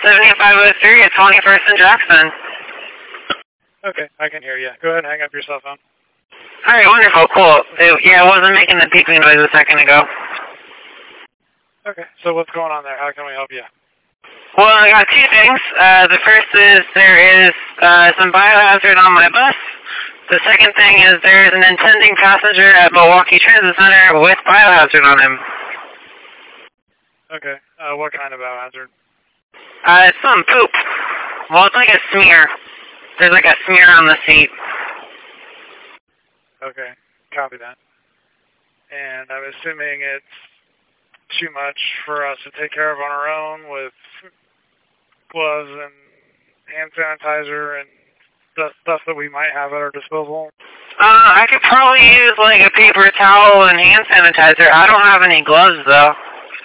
7503 at 21st and Jackson. Okay, I can hear you. Go ahead and hang up your cell phone. Alright, wonderful, cool. Yeah, I wasn't making the beeping noise a second ago. Okay, so what's going on there? How can we help you? Well, I got two things. The first is there is some biohazard on my bus. The second thing is there is an intending passenger at Milwaukee Transit Center with biohazard on him. Okay, what kind of biohazard? It's some poop. Well, it's like a smear. There's like a smear on the seat. Okay, copy that. And I'm assuming it's too much for us to take care of on our own with gloves and hand sanitizer and stuff that we might have at our disposal? I could probably use like a paper towel and hand sanitizer. I don't have any gloves though.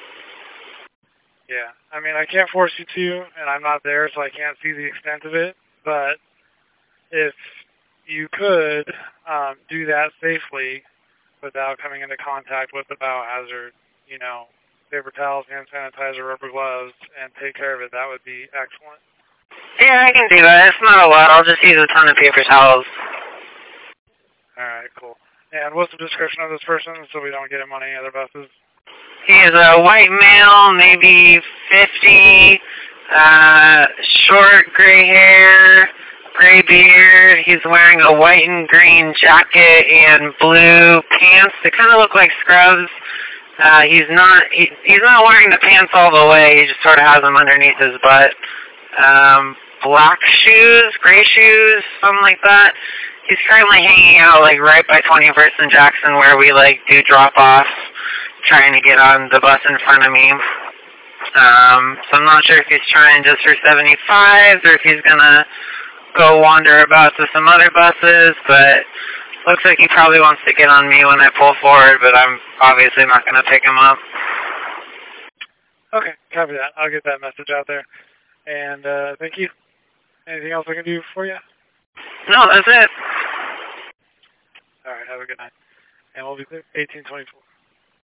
Yeah, I mean, I can't force you to, and I'm not there, so I can't see the extent of it, but if you could do that safely without coming into contact with the biohazard, you know, paper towels, hand sanitizer, rubber gloves, and take care of it, that would be excellent. Yeah, I can do that. It's not a lot. I'll just use a ton of paper towels. Alright, cool. And what's the description of this person so we don't get him on any other buses? He's a white male, maybe 50, short gray hair, gray beard. He's wearing a white and green jacket and blue pants. They kind of look like scrubs. He's not wearing the pants all the way. He just sort of has them underneath his butt. Black shoes, gray shoes, something like that. He's currently hanging out like right by 21st and Jackson where we like do drop-offs, trying to get on the bus in front of me. So I'm not sure if he's trying just for 75s or if he's gonna go wander about to some other buses, but looks like he probably wants to get on me when I pull forward, but I'm obviously not gonna pick him up. Okay, copy that. I'll get that message out there. And thank you. Anything else I can do for you? No, that's it. All right, have a good night. And we'll be there 1824.